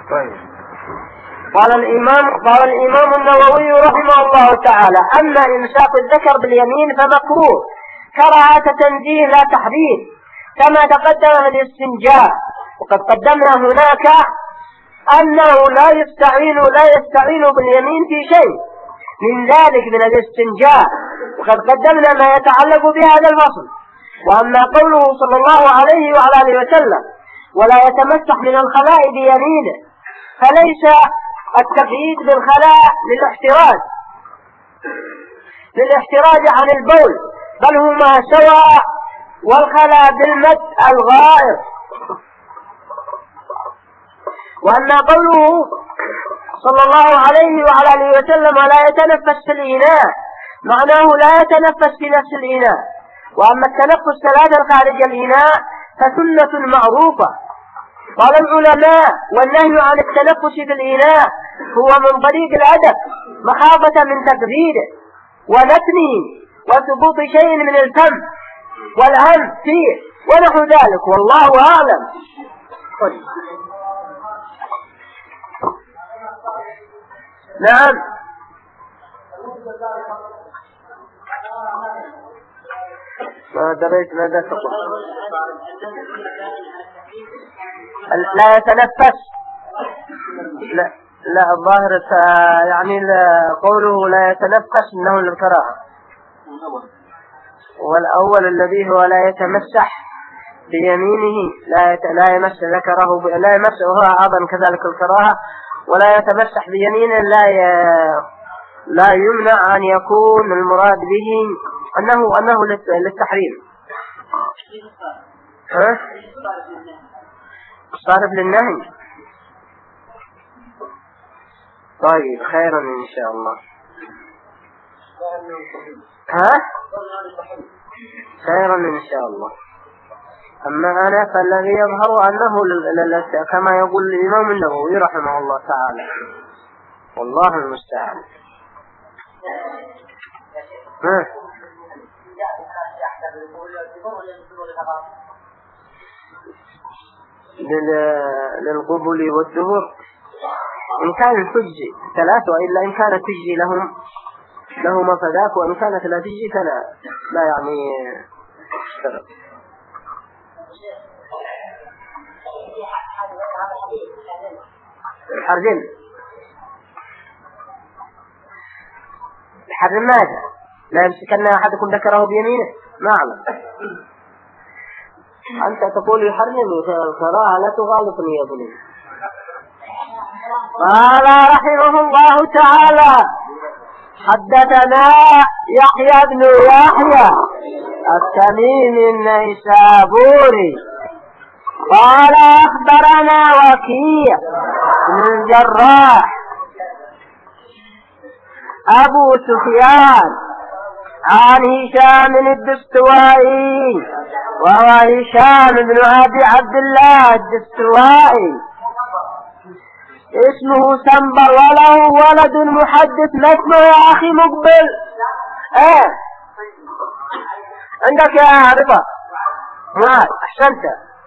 قال الإمام النووي رحمه الله تعالى: أما إمساك الذكر باليمين فمكروه كراهة تنزيه لا تحريم، كما تقدم في الاستنجاء. وقد قدمنا هناك أنه لا يستعين باليمين في شيء من ذلك من الاستنجاء، وقد قدمنا ما يتعلق بهذا الفصل. وأما قوله صلى الله عليه وعلى آله وسلم: ولا يتمسح من الخلاء بيمينه، فليس التقييد بالخلاء للاحتراز عن البول، بل هما سواء، والخلاء بالمد الغائر. وأما قوله صلى الله عليه وعلى آله وسلم: ولا يتنفس في الإناء، معناه لا يتنفس في نفس الإناء. وأما التنفس ثلاثا خارج الإناء فسنة معروفة. قال العلماء: والنهي عن التنفس في الإناء هو من طريق الأدب، مخافة من تكبيره ونتنه وثبوت شيء من الفم والأنف فيه ونحو ذلك، والله أعلم. نعم. ما دريت ماذا تقول. لا يتنفس، لا الظاهر يعني قوله لا يتنفس انه للكراهه، والأول الذي هو لا يتمسح بيمينه، لا يمس ذكره، لا يمس، وهو أيضا كذلك الكراهه. ولا يتمسح بيمينه لا يمنع أن يكون المراد به أنه للتحريم. صارف للنهي. طيب، خيرا إن شاء الله. خيرا إن شاء الله. أما أنا فالذي يظهر أنه كما يقول الإمام النووي رحمه الله تعالى، والله المستعان. للقبل والدبر إن كان تجي ثلاثة، وإلا إن كانت تجي لهما فذاك، وإن كانت لا تجي فلا يعني اشتغل. الحرم ماذا؟ لا يمسكن أحدكم ذكره بيمينه؟ ما أعلم. أنت تقول يحرم، الكراهة لا تغالطني يا بني. قال رحمه الله تعالى: حدثنا يحيى بن يحيى التميمي النيسابوري قال أخبرنا وكيع بن الجراح أبو سفيان عن هشام الدستوائي، وهو هشام بن أبي عبد الله الدستوائي، اسمه سنبر، وله ولد محدث. ما اسمه يا أخي مقبل؟ عندك يا رضا؟ معاذ، أحسنت.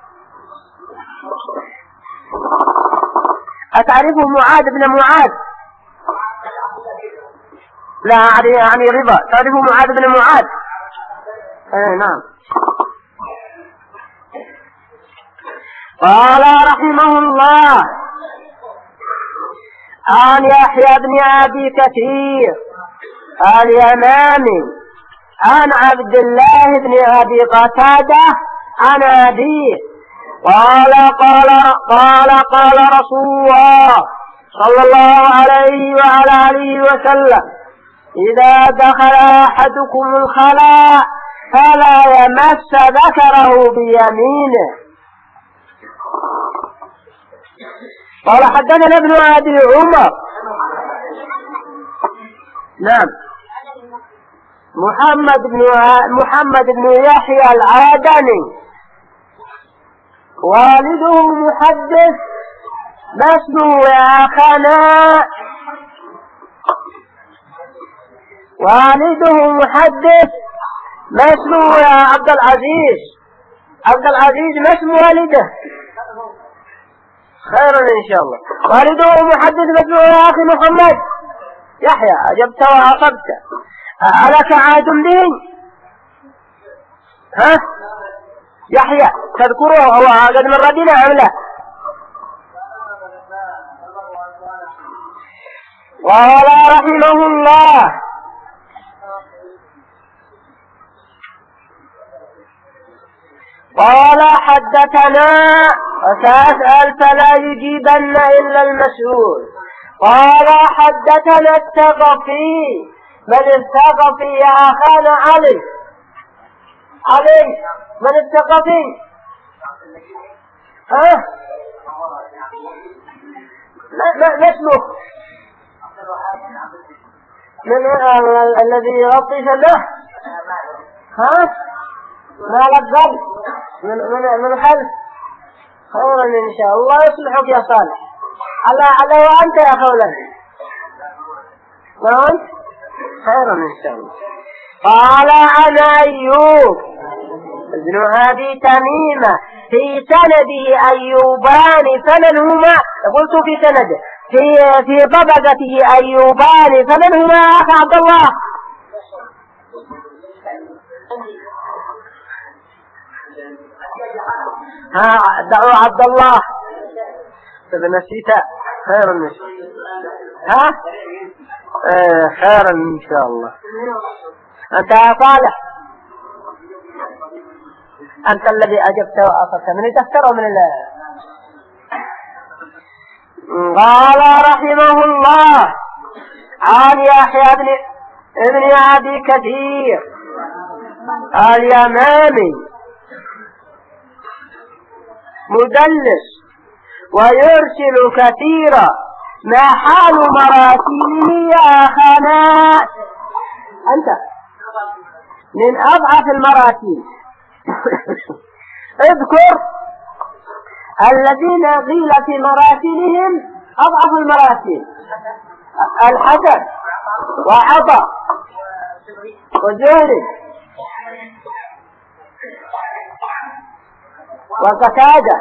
أتعرفه معاذ بن معاذ؟ لا يعني رضا، تعرفه معاذ بن معاذ؟ نعم. قال رحمه الله: عن يحيى بن أبي كثير اليمامي عن عبد الله بن أبي قتادة عن أبيه قال رسول الله صلى الله عليه وعلى آله وسلم: إذا دخل أحدكم الخلاء فلا يمس ذكره بيمينه. قال حدثنا ابن أبي عمر. نعم. محمد بن يحيى العادني، والده محدث. ما اسمه يا أخانا؟ والده محدث. ما اسمه يا عبد العزيز؟ ما اسم والده؟ خيرا إن شاء الله. والده محدث مسموع يا أخي محمد يحيى، أجبت وعاقبت. ألك عهد به؟ ها يحيى تذكره هو قد مر بنا أم لا؟ وقال رحمه الله قال حدثنا وسأسأل فلا يجيبن إلا المسؤول. قال حدثنا الثقفي. من الثقفي يا أخانا علي؟ من الثقفي؟ ها ما اسمه؟ من الذي يغطي فله؟ ها ما لقب من خلف. خيرا إن شاء الله يصلحك يا صالح. على وأنت يا خولة وأنت خيرا إن شاء الله. قال عن أيوب ابن أبي تميمة في سنده أيوبان فمن هما؟ قلت في سنده في طبقته أيوبان فمن هما يا أخي عبد الله؟ ها دعوا عبد الله نسيت. خير النسيت. ها خيرا إن شاء الله. أنت يا صالح أنت الذي أجبت وأخذت من تفتر من الله. قال رحمه الله عن يحيى ابن أبي كثير اليمامي مدلس ويرسل كثيرا ما حال مراسيله يا أخانا؟ أنت من أضعف المراسيل. اذكر الذين قيل في مراسيلهم أضعف المراسيل: الحسن وعطا وزهري وقتادة.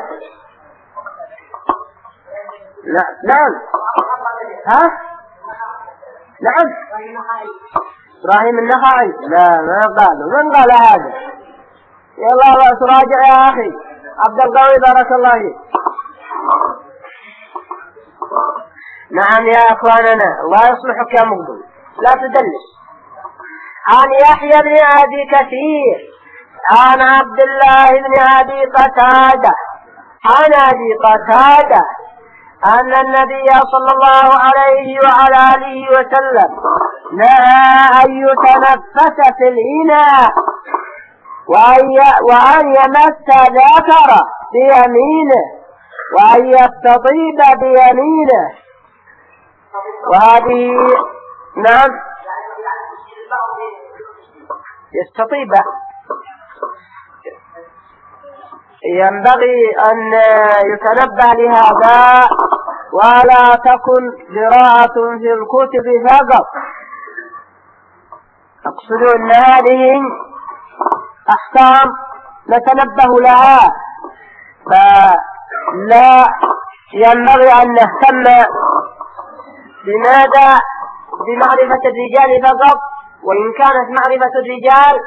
نعم ها نعم إبراهيم النخعي. لا ما قالوا. من قال هذا؟ يلا الله تراجع يا أخي عبد القوي بارك الله فيك. نعم يا أخواننا الله يصلحك يا مقبل لا تدلس. عن يحيى بن أبي كثير عن عبد الله بن أبي قتادة عن أبي قتادة أن النبي صلى الله عليه وعلى آله وسلم نهى أن يتنفس في الإناء وأن يمس ذكره بيمينه وأن يستطيب بيمينه. وهذه نعم يستطيب. ينبغي أن يتنبه لهذا ولا تكن قراءة في الكتب فقط. أقصد أن هذه أحكام نتنبه لها، فلا ينبغي أن نهتم بماذا بمعرفة الرجال فقط، وإن كانت معرفة الرجال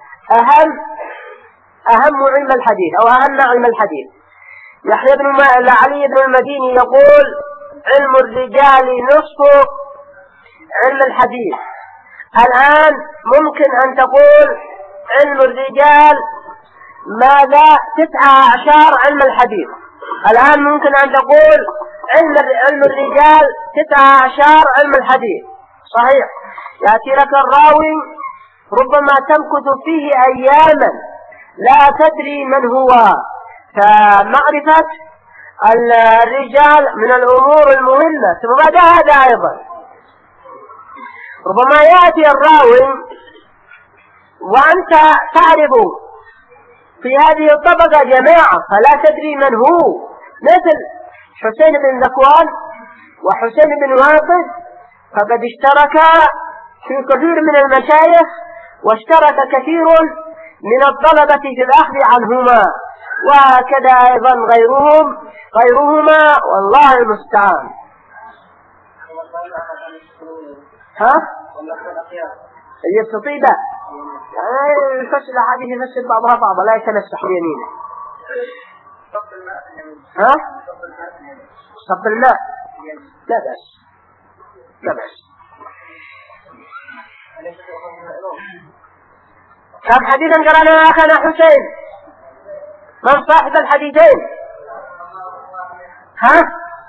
أهم علم الحديث أو أهم علم الحديث. علي بن المديني يقول: علم الرجال نصف علم الحديث. الآن ممكن أن تقول علم الرجال ماذا 19 علم الحديث. الآن ممكن أن تقول علم الرجال 19 علم الحديث. صحيح، يأتي لك الراوي ربما تمكث فيه أياما لا تدري من هو. فمعرفة الرجال من الأمور المهمة. ثم بعد هذا أيضا ربما يأتي الراوي وأنت تعرف في هذه الطبقة جماعة فلا تدري من هو، مثل حسين بن ذكوان وحسين بن واقد، فقد اشتركا في كثير من المشايخ واشترك كثير من الطلبة في الأخذ عنهما. وهكذا أيضا غيرهما والله المستعان. ها؟ يستطيع الفصل هذه يفسر بعضها بعضا لا يتمسح بيمينه. ها؟ صب الماء لا بأس لا بأس. كم حديثا قرأنا أخنا حسين؟ من صاحب الحديثين؟ ها؟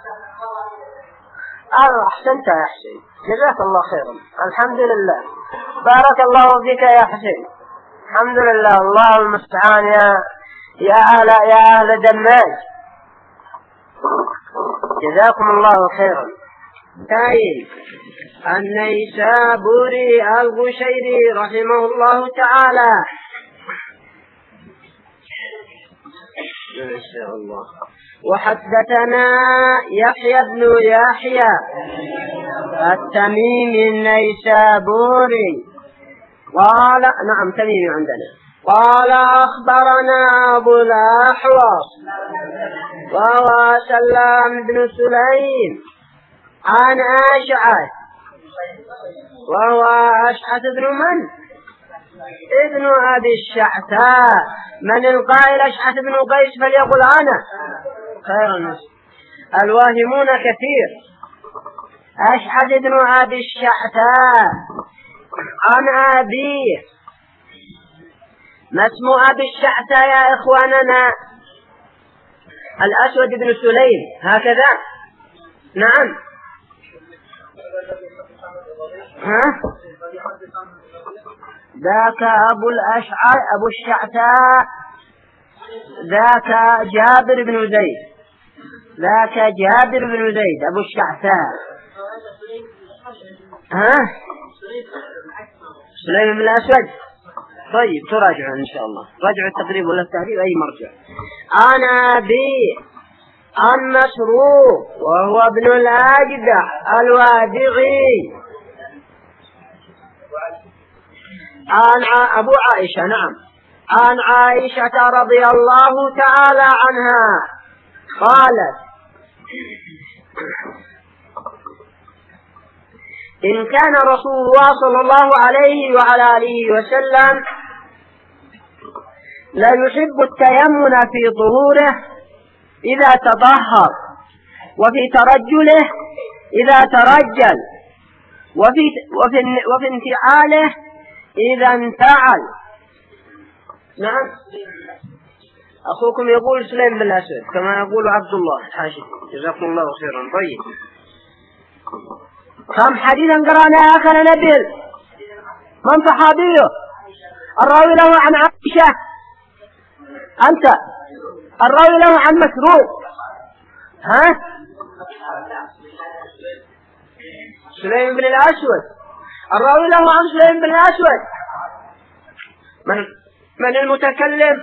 أحسنت يا حسين، جزاك الله خيرا. الحمد لله، بارك الله فيك يا حسين. الحمد لله، الله المستعان. يا أهل دماج، جزاكم الله خيرا. طيب، النيسابوري القشيري رحمه الله تعالى ما شاء الله. وحدثنا يحيى بن يحيى التميمي النيسابوري قال نعم تميمي عندنا. قال أخبرنا أبو الأحوص وهو سلام بن سليم عن أشعث وهو أشعث بن من؟ ابن أبي الشعثاء. من القائل أشعث بن قيس فليقل أنا خير الناس، الواهمون كثير. أشعث بن أبي الشعثاء عن أبيه. ما اسم أبي الشعثاء يا إخواننا؟ الأسود بن سليم هكذا. نعم. ها؟ ذاك أبو الشعثاء ذاك جابر بن زيد. ذاك جابر بن زيد أبو الشعثاء. ها؟ سليم بن الأسود. طيب تراجعوا إن شاء الله، راجعوا التقريب ولا التهذيب أي مرجع. أنا أبي عن مسروق وهو ابن الأجدع الوادعي عن أبو عائشة. نعم، عن عائشة رضي الله تعالى عنها قالت: إن كان رسول الله صلى الله عليه وعلى آله وسلم لا يحب التيمن في طهوره إذا تطهر، وفي ترجله إذا ترجل، وفي انتعاله إذا انتعل. نعم. أخوكم يقول سليم بن الأسود كما يقول عبد الله حاشد، جزاكم الله خيرا. طيب، كم حديثا قرأنا آخر نبيل؟ من صحابيه؟ الراوي له عن عائشة. أنت الراوي له عن مسروق. ها؟ سليم بن الأسود. الراوي له عن سليم بن الأسود. من المتكلم؟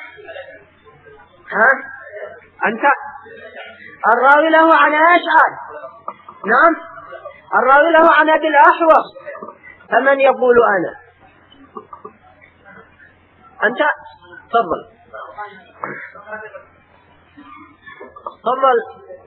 ها؟ أنت. الراوي له عن أشعث. نعم، الراوي له عن أبي الأحوص. فمن يقول أنا؟ أنت. تفضل تفضل.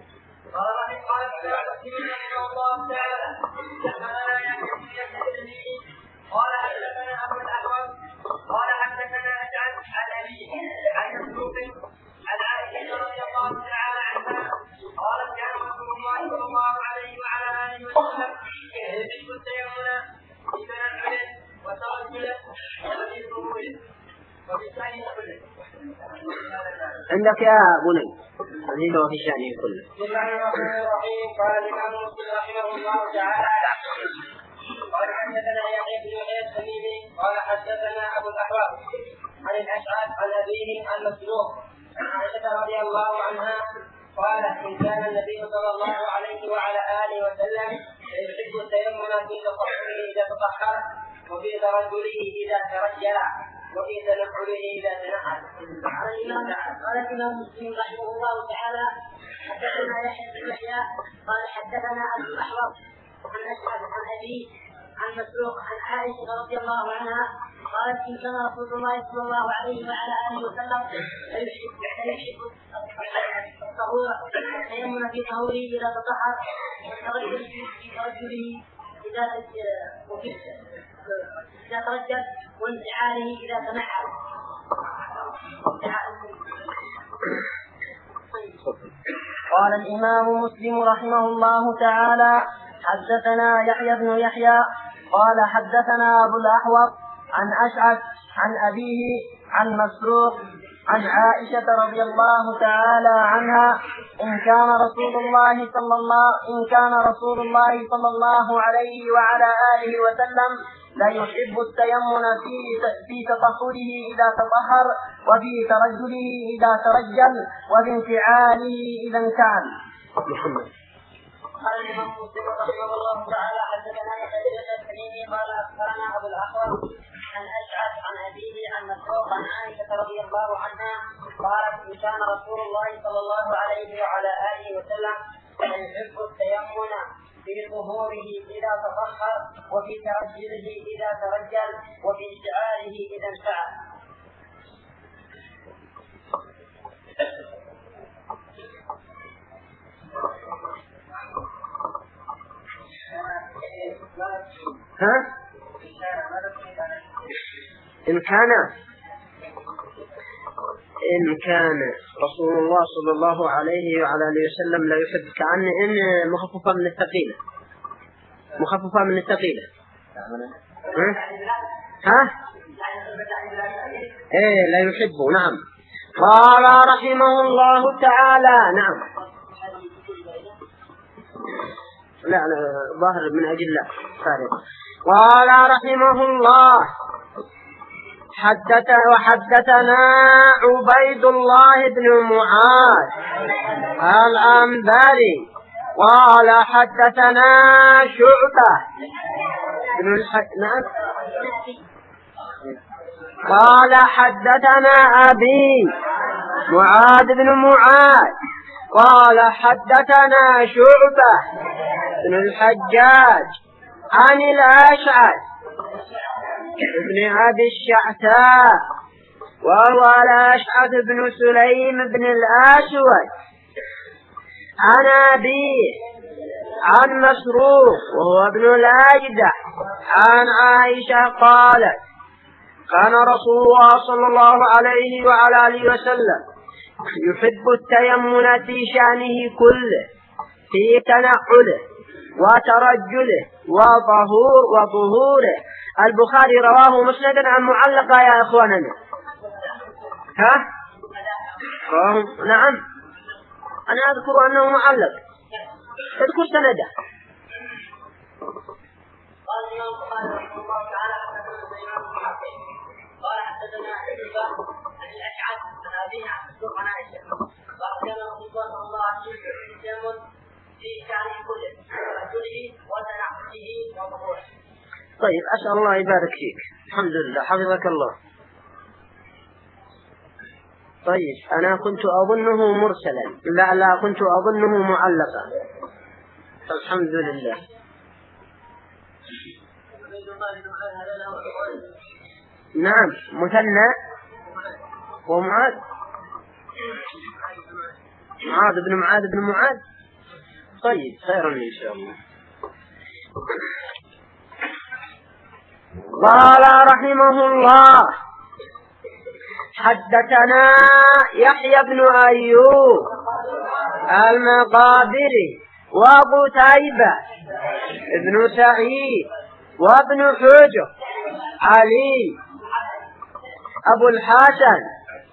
قال حدثنا أبو الأحوص قال حدثنا أشعث عن أبيه عن مسروق عن عائشة رضي الله تعالى عنها قالت: كان رسول الله صلى الله عليه وعلى آله وسلم يحب التيمم في تنعل وترجل وفي طهوره وفي شأنه كله. عندك يا بني هذه وفي شأنه كله. بسم الله الرحمن الرحيم. قال الإمام مسلم رحمه الله تعالى: قال حدثنا يحيى بن يحيى التميمي قال حدثنا ابو الاحوال عن الاشعث عن ابيه عن مسروق عن عائشه رضي الله عنها قال: ان كان النبي صلى الله عليه وعلى اله وسلم يحب التيمم في تطهره اذا تطهر، وفي ترجله اذا ترجل، وفي تنحله اذا تنحل. قال الإمام مسلم رحمه الله تعالى: حدثنا يحيى بن يحيى قال حدثنا ابو الاحوص عن أشعث عن أبيه عن مسروق عن عائشة رضي الله عنها قالت إن كان رسول الله صلى الله عليه وعلى آله وسلم يحب الطهور والتيمم في طهوره إذا تطهر والترجل في ترجله إذا ترجل وانتعاله إذا تنعل. قال الإمام مسلم رحمه الله تعالى حدثنا يحيى بن يحيى قال حدثنا أبو الأحوص عن أشعث عن أبيه عن مسروق عن عائشة رضي الله تعالى عنها إن كان رسول الله صلى الله عليه وعلى آله وسلم لا يحب التيمم في تطهره إذا تطهر وفي ترجله إذا ترجل وفي انفعاله إذا انفعل. قال الإمام مسلم رحمه الله تعالى حدثنا يحيى بن التميمي قال أخبرنا أبو الأحوص عن أشعث عن أبيه عن مسروق عن عائشة رضي الله عنها قالت إن كان رسول الله صلى الله عليه وعلى آله وسلم يحب التيمم في ظهوره إذا تطهر وفي ترجله إذا ترجل وفي انفعاله إذا انفعل. إن كان رسول الله صلى الله عليه وعلى آله وسلم لا يحب كأن إن مخففة من الثقيلة لا يحب. نعم. قال رحمه الله تعالى نعم لا ظاهر من أجل الله فارغ. قال رحمه الله وحدثنا عبيد الله بن معاذ العنبري قال حدثنا شعبة بن نعم قال حدثنا أبي معاذ بن معاذ قال حدثنا شعبة بن الحجاج عن الأشعث ابن أبي الشعثاء وهو الأشعث بن سليم بن الأسود عن أبيه عن مسروق وهو ابن الأجدع عن عائشة قالت كان رسول الله صلى الله عليه وعلى آله وسلم يحب التيمم في شأنه كله في تنعله وترجله وظهوره. البخاري رواه مسندا عن معلقة يا إخواننا. نعم أنا أذكر أنه معلق. اذكر سنده. قال الإمام البخاري رحمه الله تعالى قال حدثنا حذيفة عن الأشعث عن أبيه عن مسروق عن عائشة قال كان رسول الله صلى الله عليه وسلم يتيمم في شأنه كله رجله وتنعله وظهوره. طيب أسأل الله يبارك فيك. الحمد لله حفظك الله. طيب أنا كنت أظنه مرسلا لا كنت أظنه معلقا. الحمد لله. نعم مثنى ومعاذ معاذ بن معاذ. طيب خيرا إن شاء الله. قال رحمه الله حدثنا يحيى بن أيوب المقابري وقتيبة بن سعيد وابن حجر علي أبو الحسن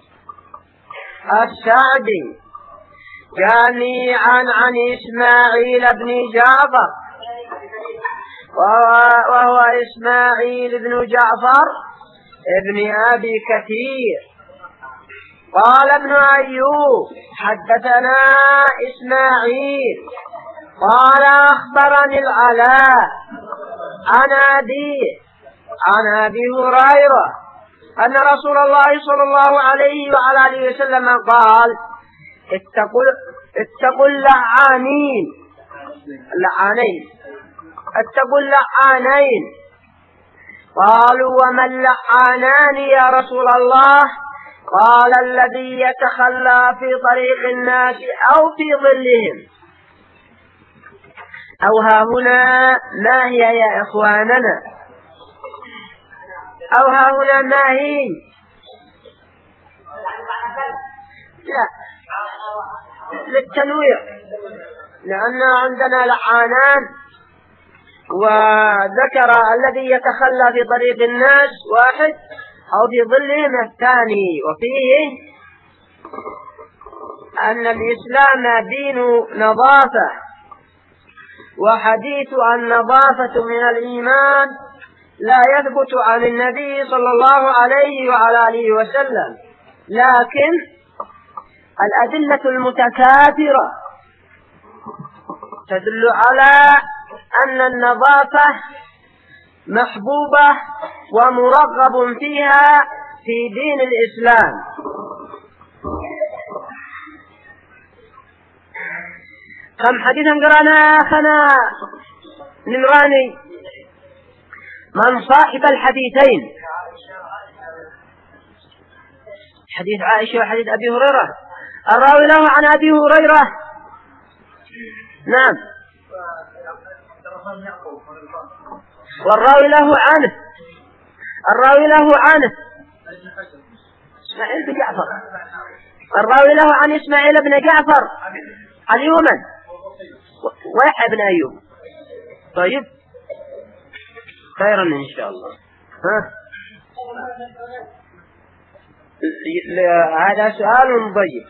السعدي جميعا عن إسماعيل بن جعفر وهو إسماعيل بن جعفر ابن أبي كثير. قال ابن أيوب حدثنا إسماعيل قال أخبرني العلاء عن أبي هريرة أن رسول الله صلى الله عليه وعلى آله وسلم قال اتقوا اللعانين اتقوا اللعانين قالوا وما اللعانان يا رسول الله؟ قال الذي يتخلى في طريق الناس أو في ظلهم. أو ها هنا ما هي يا إخواننا؟ أو ها هنا ما هي؟ لا، للتنوير، لأن عندنا لعانان، وذكر الذي يتخلى في طريق الناس واحد أو في ظلهم الثاني. وفيه أن الإسلام دين نظافة، وحديث النظافة من الإيمان لا يثبت عن النبي صلى الله عليه وعلى آله وسلم، لكن الأدلة المتكاثرة تدل على أن النظافة محبوبة ومرغب فيها في دين الإسلام. كم حديثا قرأنا أخنا نمراني؟ من صاحب الحديثين، حديث عائشة وحديث أبي هريرة. الراوي له عن أبي هريرة، نعم، والراوي له عنه، الراوي له عنه إسماعيل بن جعفر، الراوي له عن إسماعيل بن جعفر اليمن ويحيى بن أيوب. طيب، خيرا إن شاء الله. هذا سؤال ضيق.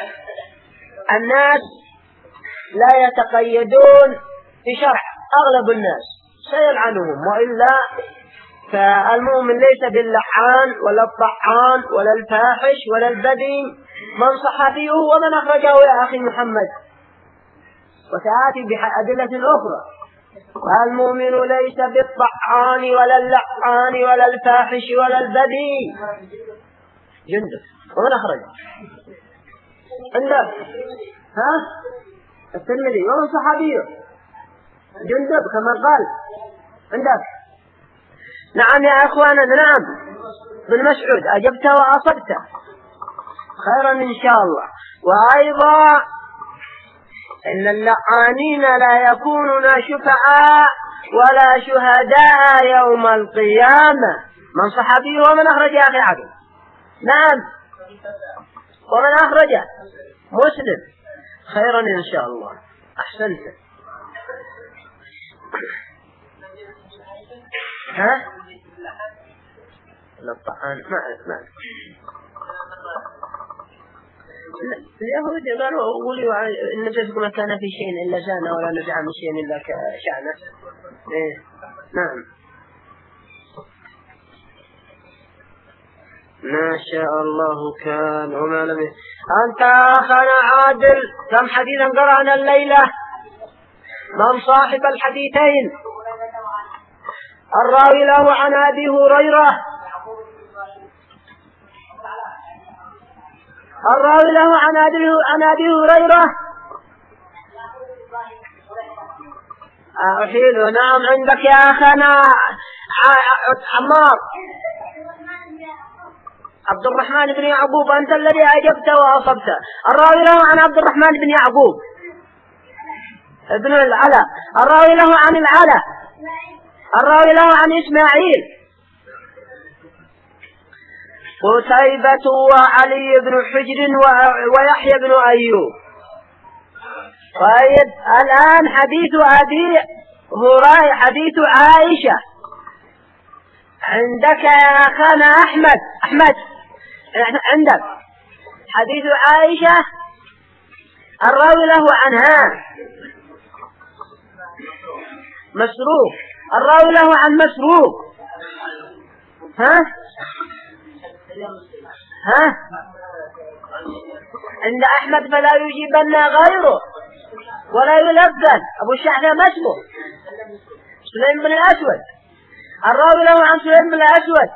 الناس لا يتقيدون بشرع، أغلب الناس سيلعنهم، وإلا فالمؤمن ليس باللعان ولا الطعان ولا الفاحش ولا البذي، من صحفيه ومن أخرجه يا أخي محمد، وسآتي بأدلة أخرى. المؤمن ليس بالطعان ولا اللعان ولا الفاحش ولا البذي. جندب ومن أخرجه عندك الترمذي ومن صحابيه جندب كما قال عندك. نعم يا أخوانا، نعم بن مسعود، أجبت وأصبت، خيرا إن شاء الله. وأيضا إن اللعانين لا يكونون شفعاء ولا شهداء يوم القيامة. من صحابيه ومن أخرج يا أخي عبد؟ نعم، ومن أخرجه؟ مسلم، خيرا إن شاء الله، أحسنت. الطعان ما اليهود قالوا إن جزء ما كان في شيء إلا زانه ولا نزع من شيء إلا كشعنه. نعم، ما شاء الله كان وما لم أنت أخنا عادل. كم حديثا قرأنا الليلة؟ من صاحب الحديثين؟ الراوي له عن أبي هريرة، الراوي له عن أبي هريرة أحيله. نعم عندك يا أخنا عمار عبد الرحمن بن يعقوب، أنت الذي أجبت وأصبت. الراوي له عن عبد الرحمن بن يعقوب ابن العلا، الراوي له عن العلا، الراوي له عن إسماعيل، قتيبة وعلي بن حجر ويحيى بن أيوب. طيب الآن حديث أبي هريرة، حديث عائشة عندك يا أخانا أحمد عندك حديث عائشة، الراوي له عنها مسروق، الراوي له عن مسروق. عند أحمد فلا يجيبن غيره ولا يلبن. أبو الشعثاء ما اسمه سليم بن الأسود، الراوي له عن سليم بن الأسود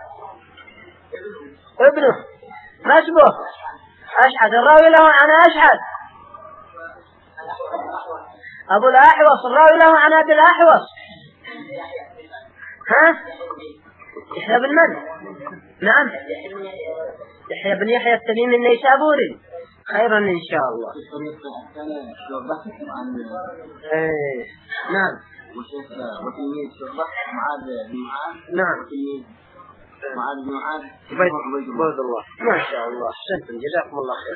ابنه ما اسمه أشعث، الراوي له عن أشعث أبو الأحوص، الراوي له عن أبي الأحوص. يحيى بن من؟ نعم يحيى بن يحيى التميمي النيسابوري. خيرا إن شاء الله. نعم. وتلميذ شعبة معاذ بن معاذ. نعم. معاذ بن معاذ. عبيد الله. ما شاء الله أحسنتم جزاكم الله خير.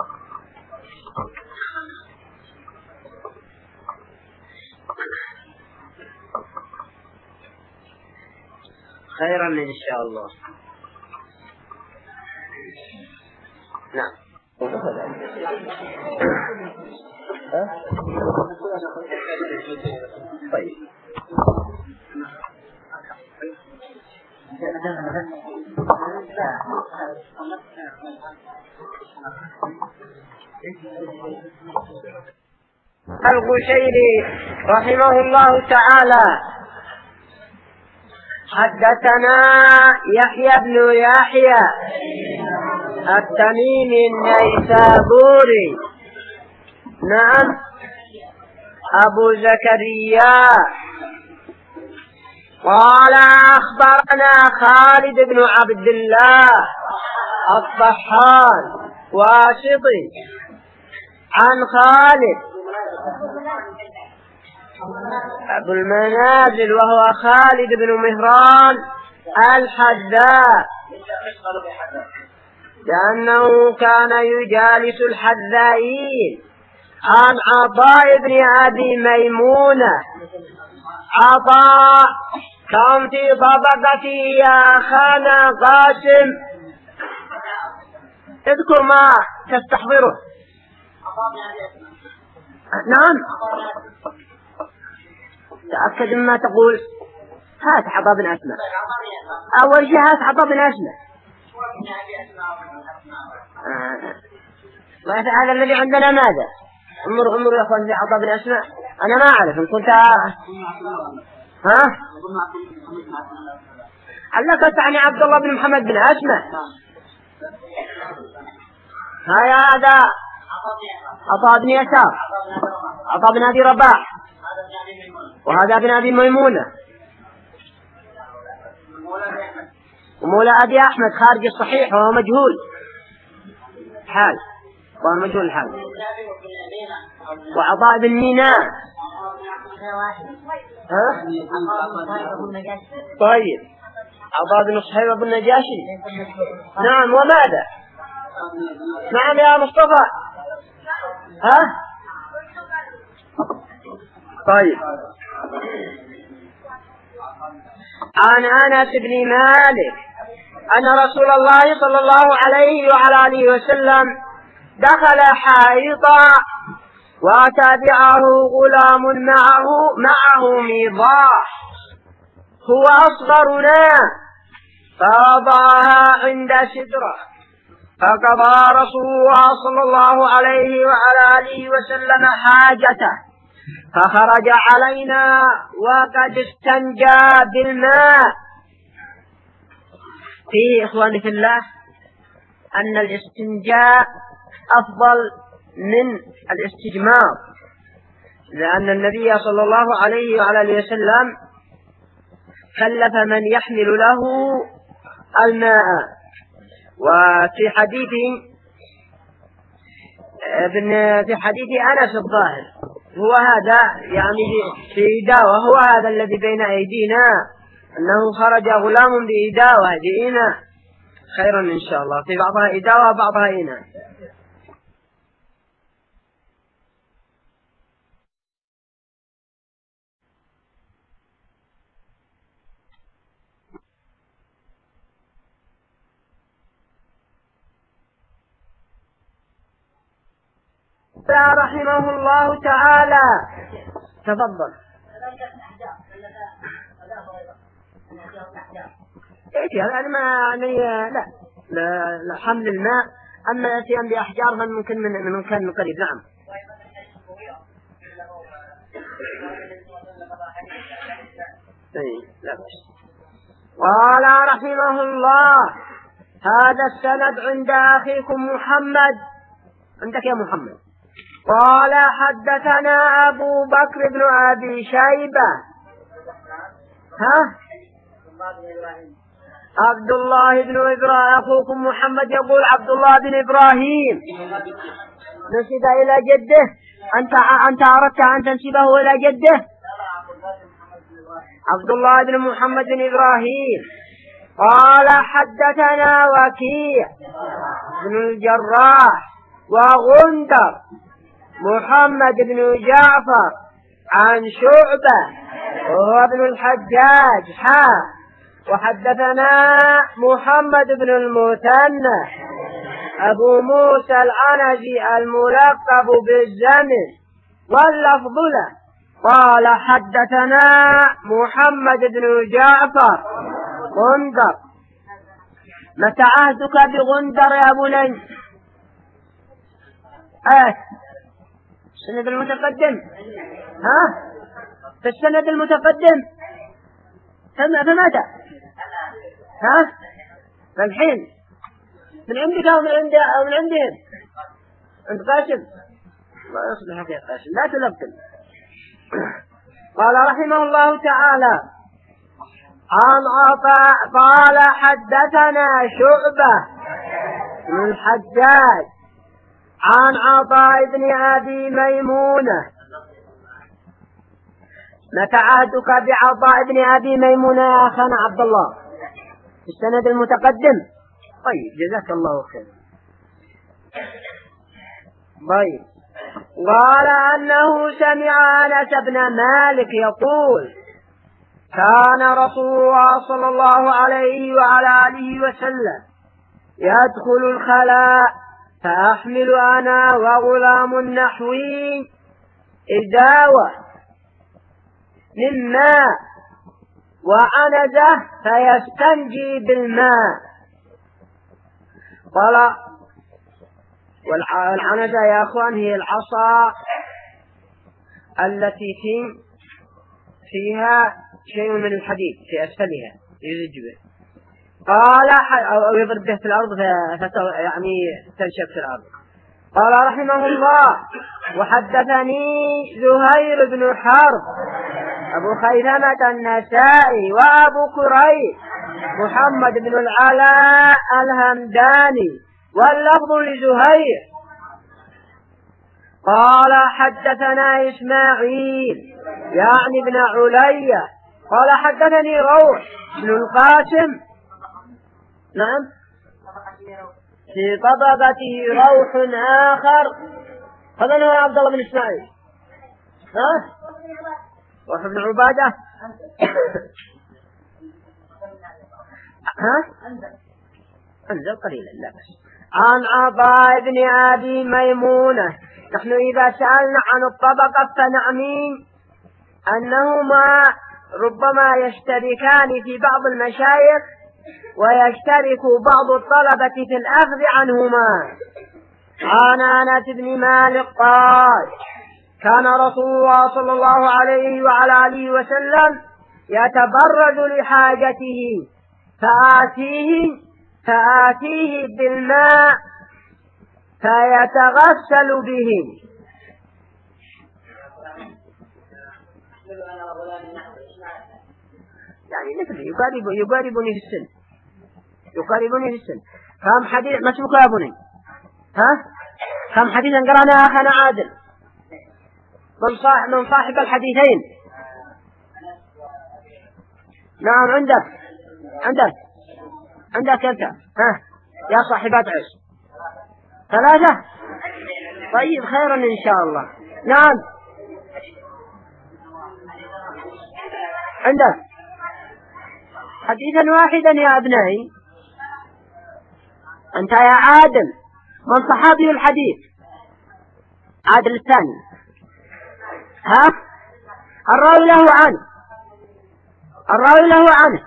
خيرا إن شاء الله. نعم. طيب. القشيري رحمه الله تعالى حدثنا يحيى بن يحيى التميمي النيسابوري. نعم. أبو زكريا قال أخبرنا خالد بن عبد الله الطحان واسطي عن خالد أبو المنازل وهو خالد بن مهران الحذاء، لأنه كان يجالس الحذائين. عن عطاء بن أبي ميمونة. عطاء كان في طبقته يا أخانا قاسم، اذكر ما تستحضره. نعم تأكد مما تقول. هات عطاء بن أسماء أول شيء، هات عطاء بن أسماء. هذا الذي عندنا ماذا؟ انظروا يا أخوان في عطاء بن أسماء. أنا ما أعرف إن كنت علك تعني عبد الله بن محمد بن أسماء. هذا عطاء بن يسار، عطاء بن أبي رباح، وهذا ابن أبي ميمونة، ومولى أبي أحمد خارج الصحيح وهو مجهول حال، وهو مجهول الحال. وعطاء بن ميناء. طيب عطاء بن صهيب بن نجاشي. نعم. وماذا؟ نعم يا مصطفى. طيب. عن أنس بن مالك أن رسول الله صلى الله عليه وعلى آله وسلم دخل حائطا وتبعه غلام معه ميضاح هو أصغرنا، فوضعها عند سدرة، فقضى رسول الله صلى الله عليه وعلى آله وسلم حاجته، فخرج علينا وقد استنجى بالماء. فيه إخواني في الله أن الاستنجاء أفضل من الاستجمار، لأن النبي صلى الله عليه وعلى آله وسلم كلف من يحمل له الماء. وفي حديث أنس الظاهر هو هذا، يعني في إداوة، هو هذا الذي بين أيدينا، أنه خرج غلام بإداوة جئنا. خيرا إن شاء الله، في بعضها إداوة وبعضها إناء. رحمه الله تعالى. تفضل. هذا ما يعني لا حمل الماء، أما الأتيان بأحجار ممكن من مكان قريب. نعم. لا بس. قال رحمه الله: هذا السند عند أخيكم محمد. عندك يا محمد. قال: حدثنا أبو بكر بن أبي شيبة. عبد الله بن إبراهيم. أخوكم محمد يقول عبد الله بن إبراهيم نسب إلى جده. أنت أردت أن تنسبه إلى جده. عبد الله بن محمد بن إبراهيم قال حدثنا وكيع بن الجراح وغندر محمد بن جعفر عن شعبة وهو ابن الحجاج وحدثنا محمد بن المثنى أبو موسى العنزي الملقب بالزمن واللفظ له قال حدثنا محمد بن جعفر غندر. متى عهدك بغندر يا بني؟ السند المتقدم. في السند المتقدم فماذا؟ فالحين من عندك أو من عندهم؟ أنت قاسم. الله يصلحك يا قاسم، لا تلقن. قال رحمه الله تعالى عن عطاء قال حدثنا شعبة بن الحجاج عن عطاء بن أبي ميمونة. متى عهدك بعطاء بن أبي ميمونة يا أخانا عبد الله؟ في السند المتقدم. طيب جزاك الله خير. طيب قال أنه سمع أنس بن مالك يقول كان رسول الله صلى الله عليه وعلى آله وسلم يدخل الخلاء فأحمل أنا وغلام نحوي إداوة من ماء وعنزة فيستنجي بالماء. قال والعنزة يا أخوان هي العصا التي فيها شيء من الحديد في أسفلها يزج به. قال أو يضرب به في الأرض يعني تنشف في الأرض. قال رحمه الله وحدثني زهير بن حرب أبو خيثمة النسائي وأبو كريب محمد بن العلاء الهمداني واللفظ لزهير. قال حدثنا إسماعيل يعني بن علية قال حدثني روح بن القاسم. نعم في طبقته روح آخر. هذا هو عبد الله بن إسماعيل. روح بن عبادة. انزل قليلا لا بس. عن عطاء بن أبي ميمونة. نحن إذا سألنا عن الطبقة فنعمين أنهما ربما يشتركان في بعض المشايخ ويشترك بعض الطلبة في الأخذ عنهما. عن أنس بن مالك قال كان رسول الله صلى الله عليه وعلى آله وسلم يتبرد لحاجته فآتيه بالماء فيتغسل به. يعني مثل يقاربني في السن. كم حديث ما اسمك يا بني؟ كم حديثا قرأنا يا أخانا عادل من صاحب الحديثين؟ نعم عندك أنت يا صاحبات عش 3. طيب خيرا إن شاء الله. نعم عندك حديثا واحدا يا أبنائي. أنت يا عادل من صحابي الحديث؟ عادل الثاني. الراوي له عنه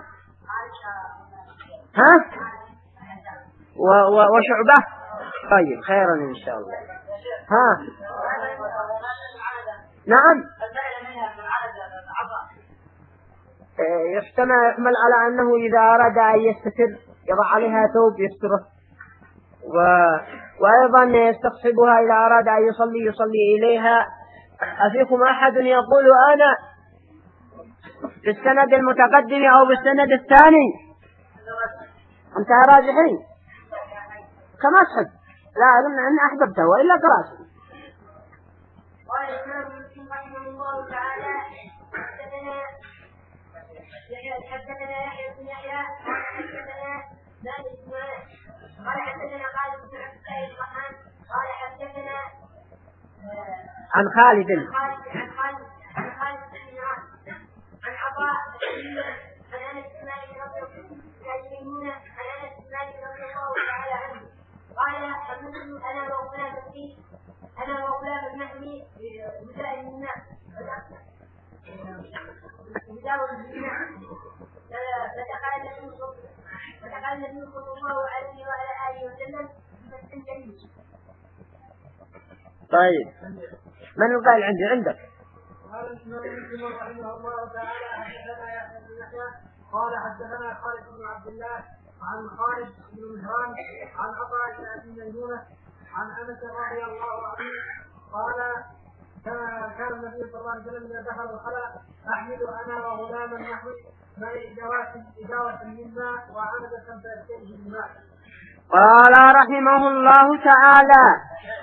وشعبة. طيب خيرا إن شاء الله. نعم يحتمل على أنه إذا أراد أن يستتر يضع عليها ثوب يستره وأيضا يستصحبها إذا أراد أن يصلي إليها. أفيكم أحد يقول أنا بالسند المتقدم أو بالسند الثاني؟ أنت راجحين كما تحب. لا أظن أن أحببته وإلا قرأت. قال الإمام مسلم رحمه الله تعالى حدثنا يحيى بن يحيى حدثنا مالك بن قال حدثنا خالد بن عبد الله الرحمن قال حدثنا عن خالد عن خالد بن عن عطاء عن انس بن مالك رضي الله تعالى عنه قال حدثني انا وغلام ابنتي بمزاحم الناس مجاور الناس فدخل النبي صلى الله عليه وعلى اله وسلم فاستنجد. طيب من القائل عندك؟ قال الإمام مسلم رحمه الله تعالى حدثنا يحيى بن يحيى قال حدثنا خالد بن عبد الله عن خالد بن مهران عن عطاء بن ابي ميمونه عن انس رضي الله عنه قال كان النبي صلى الله عليه وسلم اذا دخل الخلاء احمل انا وغلاما نحوي معي إجاوة من ماء وعمدة فيأتيه بالماء. قال رحمه الله تعالى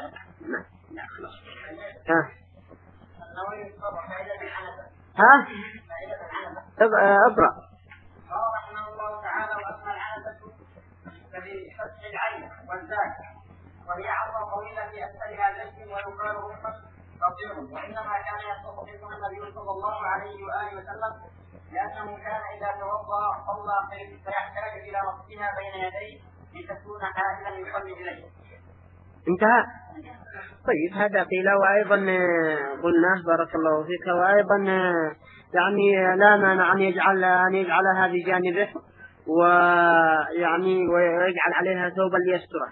اقرأ. قال رحمه الله تعالى وأما العنبة فبفتح العين والزاك وهي عظمة طويلة في أسفلها جسم ويقال رفق رضيع وإنما كان يستطيع النبي صلى الله عليه وآله وسلم لأنه كان إذا توضأ صلى فيحتاج إلى رفعها بين يديه لتكون حائلا يصلي إليه. انتهى. طيب هذا قيل وأيضا قلنا بارك الله فيك وأيضا يعني لا مانع أن يجعلها بجانبه ويعني ويجعل عليها ثوبا ليستره.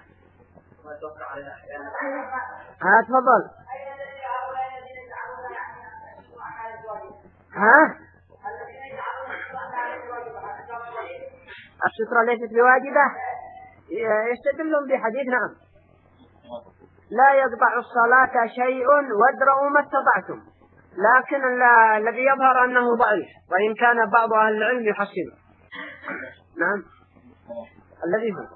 ها تفضل. ها السترة ليست بواجبة يستدلون بحديث نعم لا يقطع الصلاة شيء وادرؤوا ما استطعتم، لكن الذي يظهر أنه ضعيف وإن كان بعض أهل العلم يحسنه. نعم الذي هو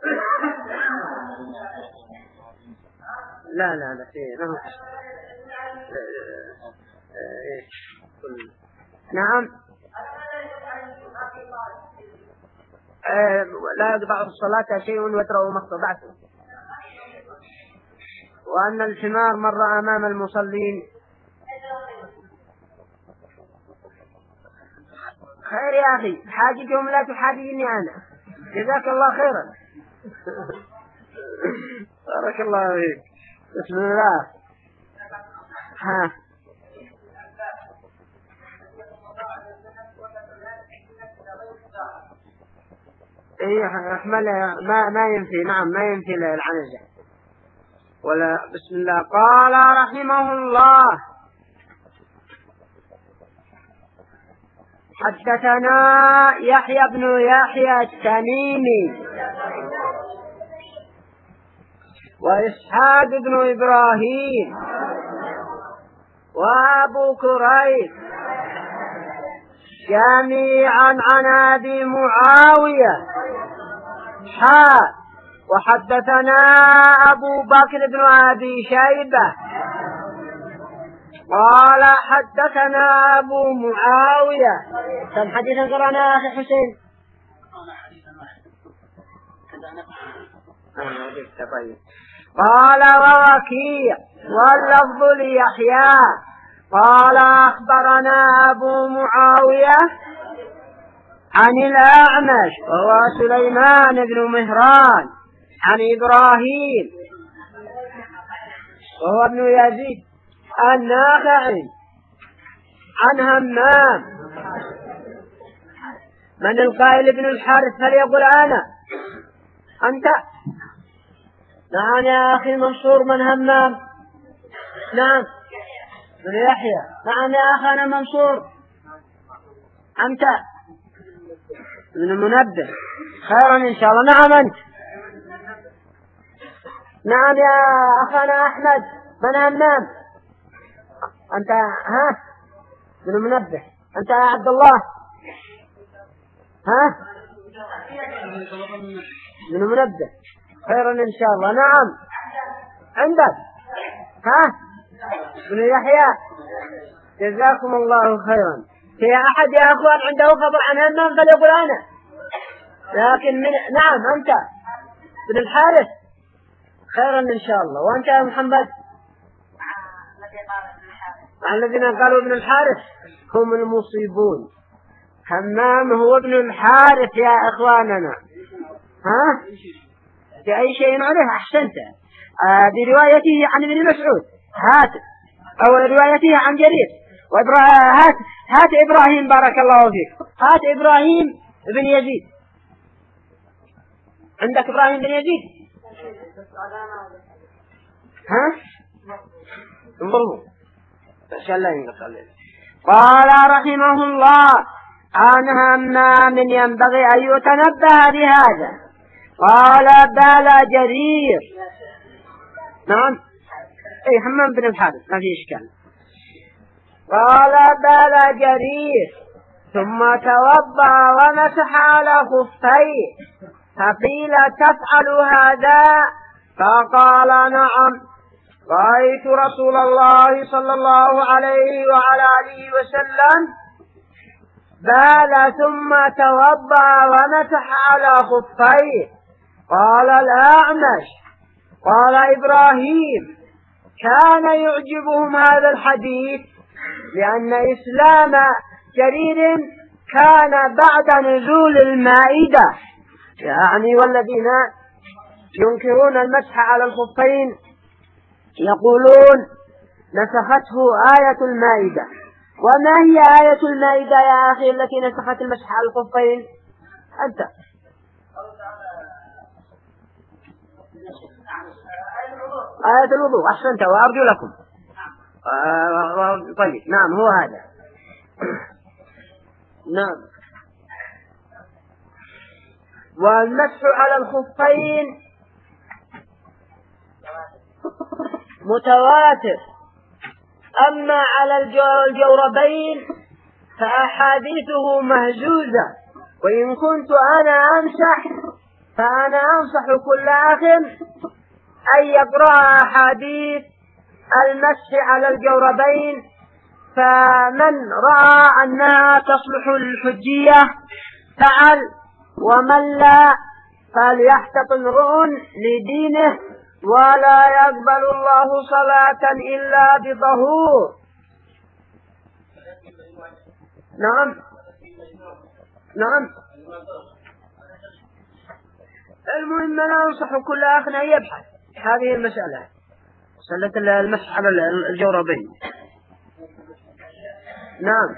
لا فيه نعم لا يقطع الصلاة شيء وادرؤوا ما استطعتم، وأن الحمار مر أمام المصلين. خير يا أخي حاجتهم لا تحاجيني أنا، جزاك الله خيرا. بارك الله فيك. بسم الله. ها إيه أحمل ما ينفي. نعم ما ينفي العنزة ولا. بسم الله. قال رحمه الله حدثنا يحيى بن يحيى التميمي وإسحاق بن إبراهيم وأبو كريب جميعا عن أبي معاوية وحدثنا أبو بكر بن أبي شيبة قال حدثنا أبو معاوية. كم حديثا قرأنا أخي حسين؟ قال ووكيع واللفظ ليحيى قال أخبرنا أبو معاوية عن الأعمش وهو سليمان بن مهران عن إبراهيم وهو ابن يزيد الناخعي عن همام. من القائل ابن الحارث فليقل أنا. أنت؟ نعم يا أخي منصور. من همام؟ نعم بن يحيى. نعم يا أخي أنا منصور. أنت؟ ابن المنبه. خيرا إن شاء الله. نعم أنت. نعم يا أخانا أحمد. من همام؟ أنت ها ابن المنبه. أنت يا عبد الله. ها من منبه خيرا إن شاء الله. نعم عندك بن يحيى جزاكم الله خيرا. في أحد يا أخوان عنده خبر عن همام فليقول أنا، لكن نعم أنت بن الحارث خيرا إن شاء الله. وأنت يا محمد الذين قالوا ابن الحارث هم المصيبون. همام هو ابن الحارث يا إخواننا. في أي شيء عليه أحسنت. بروايته عن ابن مسعود هات، أو روايته عن جرير هات إبراهيم بارك الله فيك. هات إبراهيم بن يزيد. عندك إبراهيم بن يزيد؟ انظروا عشان لا ينقل. قال رحمه الله عن همام ينبغي أن يتنبه بهذا. قال بال جرير. نعم أي همام بن الحارث ما في إشكال. قال بال جرير ثم توضأ ومسح على خفيه. فقيل تفعل هذا؟ فقال نعم رأيت رسول الله صلى الله عليه وعلى آله وسلم بال ثم توضأ ومسح على خفيه. قال الأعمش قال إبراهيم كان يعجبهم هذا الحديث لأن إسلام جرير كان بعد نزول المائدة، يعني والذين ينكرون المسح على الخفين يقولون نسخته آية المائدة. وما هي آية المائدة يا أخي التي نسخت المسح على الخفين؟ أنت آية الوضوء. أحسنت وأرجو لكم. طيب نعم هو هذا. نعم. والمسح على الخفين متواتر. أما على الجوربين فأحاديثه مهزوزة. وإن كنت أنا أمسح فأنا أنصح كل أخ أن يقرأ أحاديث المسح على الجوربين، فمن رأى أنها تصلح للحجية فعل، ومن لا فليحتط امرؤ لدينه ولا يقبل الله صلاة إلا بطهور. نعم نعم. المهم أنا أنصح كل أخ أن يبحث هذه المسألة، مسألة المسح على الجوربين. نعم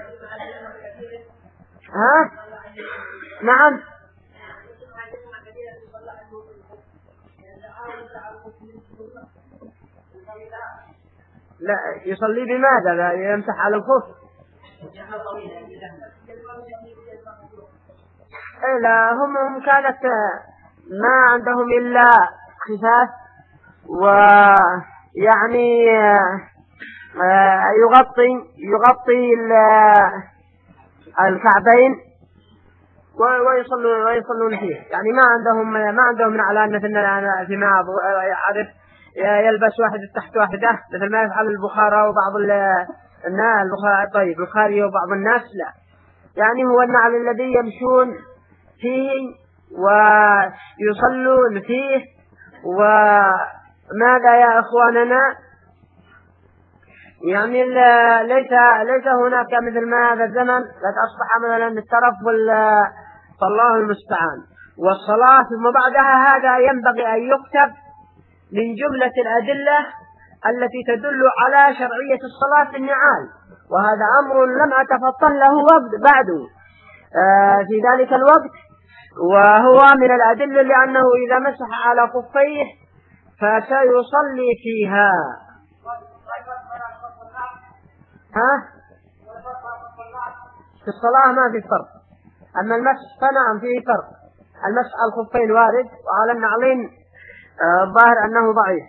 نعم. لا يصلي بماذا؟ لا يمسح على الخف. لا هم كانت ما عندهم إلا خفاف، ويعني يغطي الكعبين ويصلون فيه. يعني ما عندهم من على مثلنا فيما يعرف يلبس واحد تحت واحدة مثل ما يفعل البخارى وبعض الناس. طيب البخاري وبعض الناس لا، يعني هو النعل الذي يمشون فيه ويصلون فيه. وماذا يا إخواننا؟ يعني ليس هناك مثل ما هذا الزمن قد أصبح مثلا الترف فالله المستعان. والصلاة ثم بعدها هذا ينبغي أن يكتب من جملة الأدلة التي تدل على شرعية الصلاة في النعال، وهذا أمر لم أتفطن له بعد في ذلك الوقت. وهو من الأدلة لأنه إذا مسح على خفيه فسيصلي فيها. في الصلاة ما في فرق. أما المسح فنعم فيه فرق. المسح على الخفين وارد، وعلى النعلين الظاهر أنه ضعيف.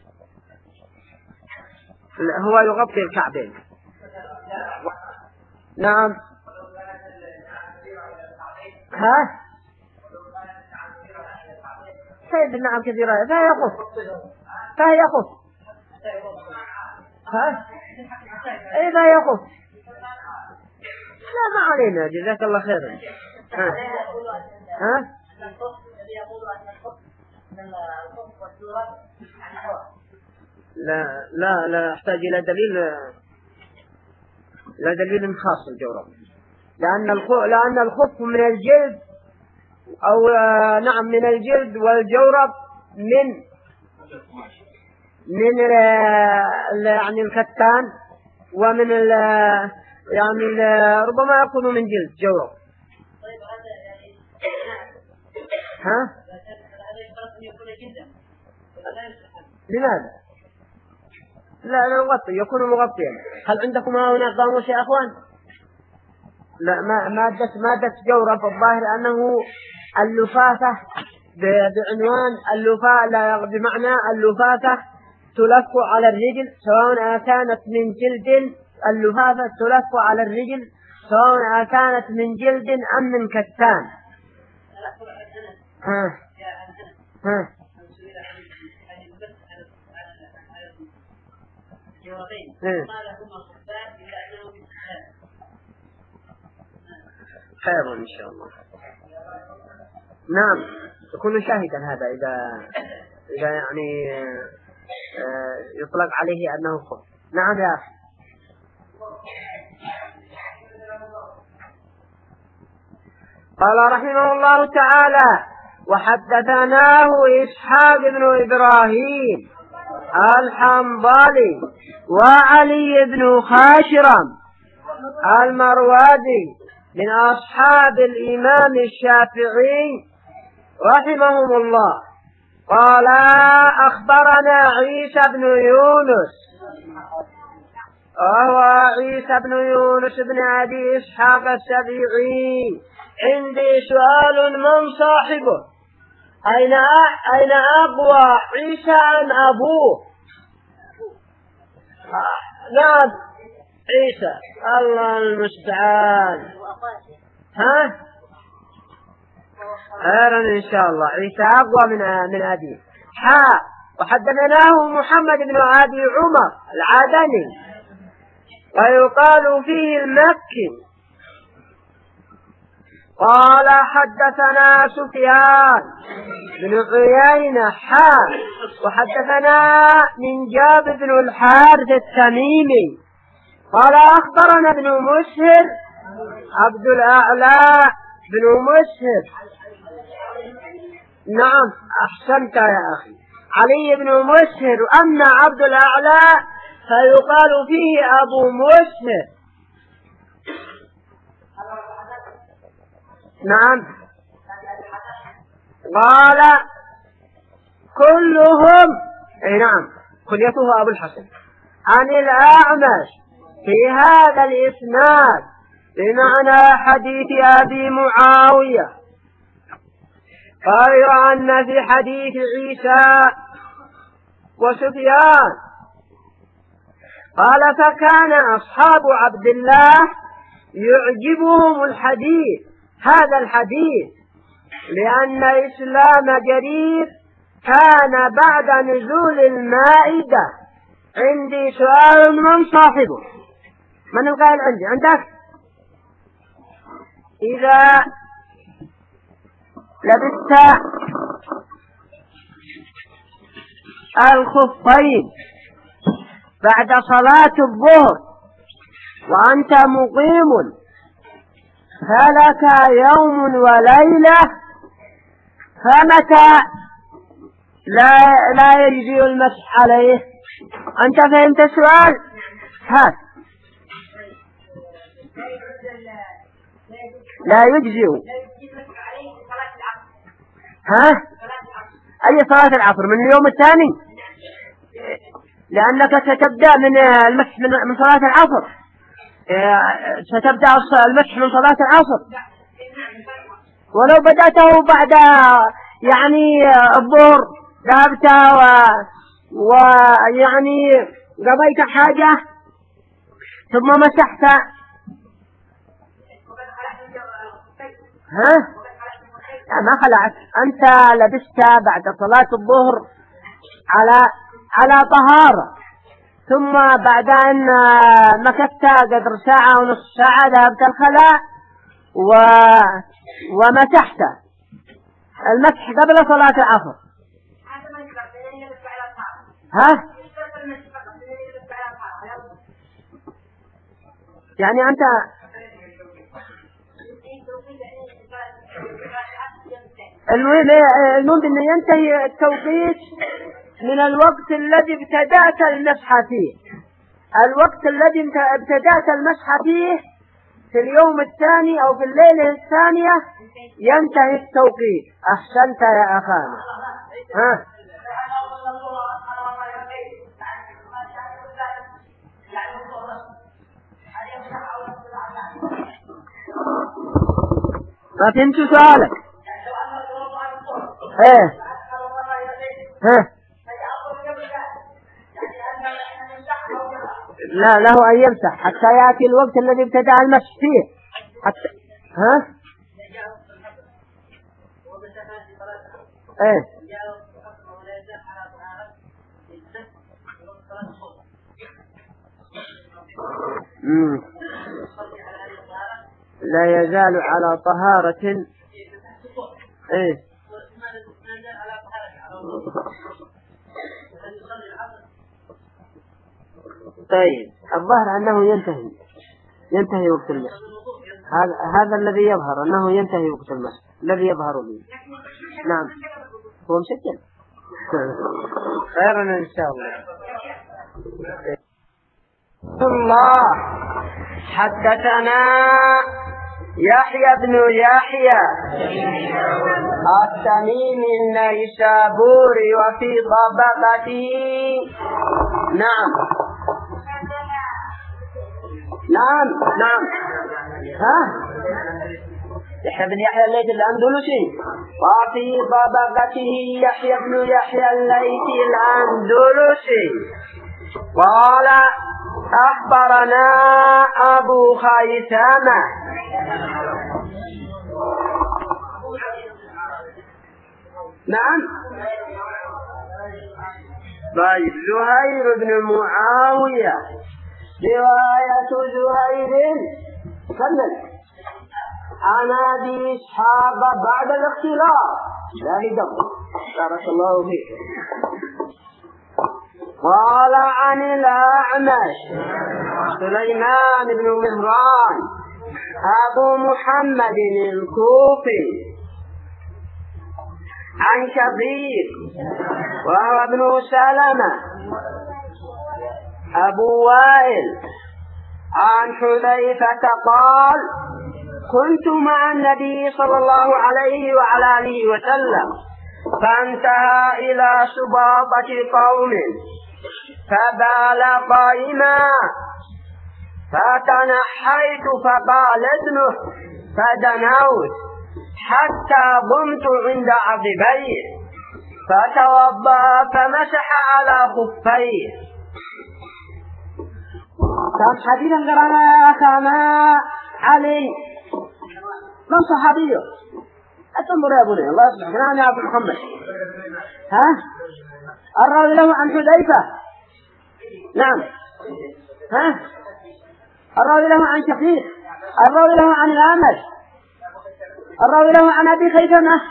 هو يغطي الكعبين. نعم. ها طيب نعم كثيرة فهي يخف ها إذا يخف لا ما علينا جزاك الله خيرا. ها لا أحتاج إلى دليل خاص الجورب، لأن الخف من الجلد أو نعم من الجلد، والجورب من يعني الكتان، ومن يعني ربما يكون من جلد جورب. ها لماذا؟ لا نغطي يكون مغطيا. هل عندكم هنا قاموس يا أخوان؟ لا مادة جورب الظاهر أنه اللفافة بعنوان اللفافة، بمعنى اللفافة تلف على الرجل سواء كانت من جلد، اللفافة تلف على الرجل سواء كانت من جلد أم من كتان. ها خير إن شاء الله. نعم يكون شاهدا هذا إذا يعني يطلق عليه أنه خف. نعم يا أخي. قال رحمه الله تعالى: وحدثناه إسحاق بن إبراهيم الحنظلي وعلي بن خاشرم المروزي من أصحاب الإمام الشافعي رحمهم الله. قال: أخبرنا عيسى بن يونس، وهو عيسى بن يونس بن أبي إسحاق السبيعي. عندي سؤال: من صاحبه؟ أين أقوى عيسى عن أبوه؟ نعم عيسى، الله المستعان. ها خيرا إن شاء الله. عيسى أقوى من أبيه. وحدثناه محمد بن أبي عمر العدني ويقال فيه المكي. قال: حدثنا سفيان بن عيينة وحدثنا من جابر بن الحارث التميمي قال: أخبرنا ابن مسهر عبد الأعلى بن مسهر. نعم أحسنت يا أخي، علي بن مسهر. أما عبد الأعلى فيقال فيه أبو مسهر. نعم. قال: كلهم نعم كليته أبو الحسن عن الأعمش في هذا الإسناد بمعنى حديث أبي معاوية، غير أن في حديث عيسى وسفيان. قال: فكان أصحاب عبد الله يعجبهم الحديث، هذا الحديث، لأن إسلام جرير كان بعد نزول المائدة. عندي سؤال: من صاحبه؟ من القائل عندي؟ عندك؟ إذا لبست الخفين بعد صلاة الظهر وأنت مقيم فلك يوم وليلة، فمتى لا يجزي المسح عليه؟ أنت فهمت السؤال؟ هات. لا يجزي. ها؟ أي صلاة العصر؟ من اليوم الثاني، لأنك ستبدأ من المسح من صلاة العصر، ستبدأ المسح من صلاة العصر، ولو بدأته بعد يعني الظهر ذهبت ويعني قضيت حاجة ثم مسحت ها؟ ما خلعت، أنت لبست بعد صلاة الظهر على طهارة، ثم بعد أن مكثت قدر ساعة ونصف ساعة ذهبت الخلاء ومسحت المسح قبل صلاة العصر. ها؟ يعني أنت المهم أن ينتهي التوقيت من الوقت الذي ابتدأت المسح فيه. الوقت الذي ابتدأت المسح فيه في اليوم الثاني أو في الليلة الثانية ينتهي التوقيت. أحسنت يا أخانا. ها؟ ما فهمت سؤالك. ايه لا، له أن يمسح حتى يأتي الوقت الذي ابتدأ المسح فيه حتى. ها؟ ايه لا يزال على طهارة. ايه طيب، الظاهر أنه ينتهي وقت المسح. هذا الذي يظهر أنه ينتهي وقت المسح الذي يظهر لي. نعم، هو مسجل. خيرا إن شاء الله. حدثنا يحيى بن يحيى التميمي النيسابوري وفي طبقته. نعم ها؟ يحيى بن يحيى الليثي الأندلسي وفي طبقته يحيى بن يحيى الليثي الأندلسي قال أخبرنا أبو خيثمة نعم طيب زهير بن معاوية رواية زهير كمل عن أبي إسحاق بعد الاختلاف ذلك بارك الله فيك. قال عن الأعمش سليمان بن مهران أبو محمد الكوفي عن شبيب وهو ابن سلمة أبو وائل عن حذيفة قال كنت مع النبي صلى الله عليه وعلى آله وسلم فانتهى إلى سباطة قوم فبال قائما فتنحيت فقال ابنه فدنوت حتى قمت عند عضبيه فتوضأ فمسح على خفيه. كان حديثا قرانا يا أخانا علي من صحابيه أتنظر يا أبوني الله يصلحك. نعم يا أبو محمد. ها الراوي له عن حذيفة. نعم ها الراوي له عن شقيق. الراوي له عن الأعمش. الراوي له عن أبي خيثمة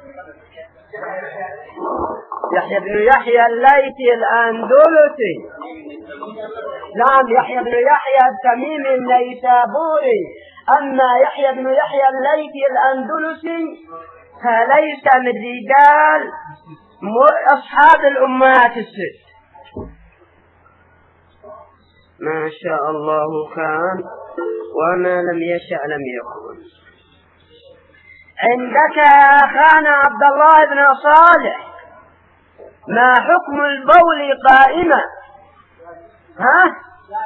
يحيى بن يحيى الليثي الأندلسي. نعم يحيى بن يحيى التميمي النيسابوري. أما يحيى بن يحيى الليثي الأندلسي فليس من رجال أصحاب الأمهات الست. ما شاء الله كان وما لم يشأ لم يكن. عندك يا أخانا عبد الله بن صالح ما حكم البول قائما؟ ها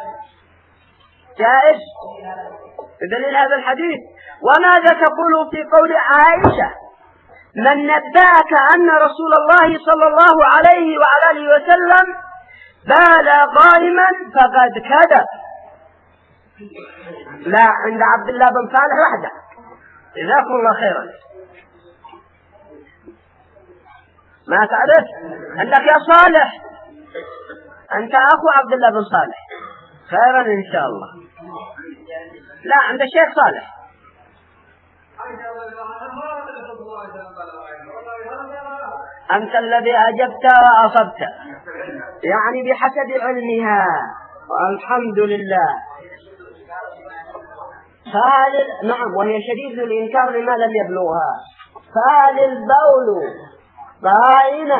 جائز بدليل هذا الحديث. وماذا تقول في قول عائشة من نبأك أن رسول الله صلى الله عليه وعلى آله وسلم بال قائما فقد كذب؟ لا عند عبد الله بن صالح وحده. جزاكم الله خيرا. ما تعرف عندك يا صالح، أنت أخو عبد الله بن صالح. خيرا إن شاء الله. لا عند الشيخ صالح. أنت الذي أجبت وأصبت، يعني بحسب علمها، والحمد لله. نعم، وهي شديد الإنكار لما لم يبلغها. فهل البول بائنا؟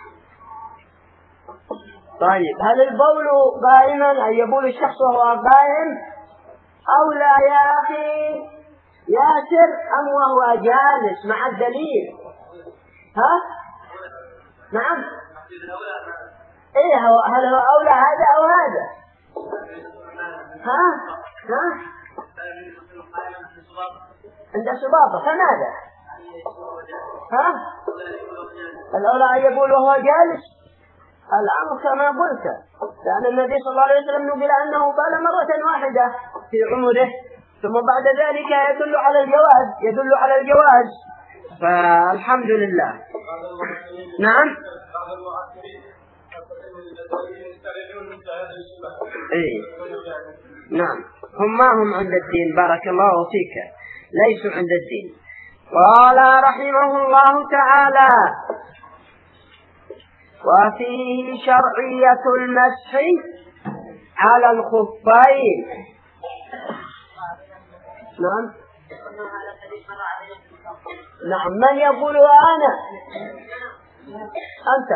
طيب، هل البول بائنا أن يبول الشخص وهو بائن أو لا يا أخي ياسر، أم وهو جالس مع الدليل؟ ها؟ نعم. إيه، هل هو أولى هذا أو هذا؟ ها؟ عند سباطة فماذا؟ ها؟ الأولى أن يقول وهو جالس. الأمر كما قلت، لأن النبي صلى الله عليه وسلم نقل أنه بال مرة واحدة في عمره، ثم بعد ذلك يدل على الجواز. فالحمد لله. نعم. إيه. نعم، هم عند الدين. بارك الله فيك، ليسوا عند الدين. قال رحمه الله تعالى: وفيه شرعية المسح على الخفين. نعم. من يقول أنا؟ أنت.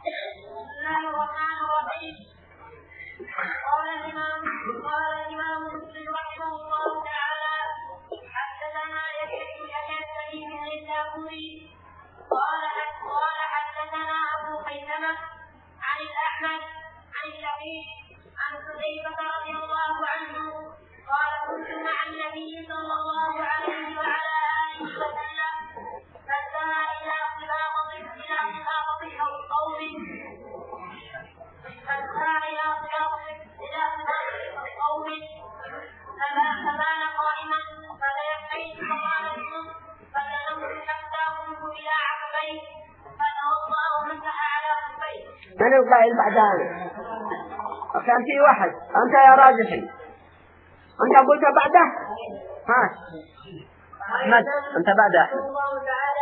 قال الإمام مسلم رحمه الله تعالى: حدثنا يحيى بن سعيد النيسابوري قال حدثنا أبو خيثمة عن الأحمد عن شقيق عن حذيفة رضي الله عنه قال: كنت مع النبي صلى الله عليه وعلى آله وسلم فانتهى إلى صباغة قوم فبان قائما فليقيت فقال النص فلنمت حتى قمت إلى عقبيه فتوضأ ومسح على خفيه. من القائل بعد هذا؟ كان في واحد. أنت يا راجحي، أنت قلت بعده؟ ها أحمد، أنت بعد أحمد.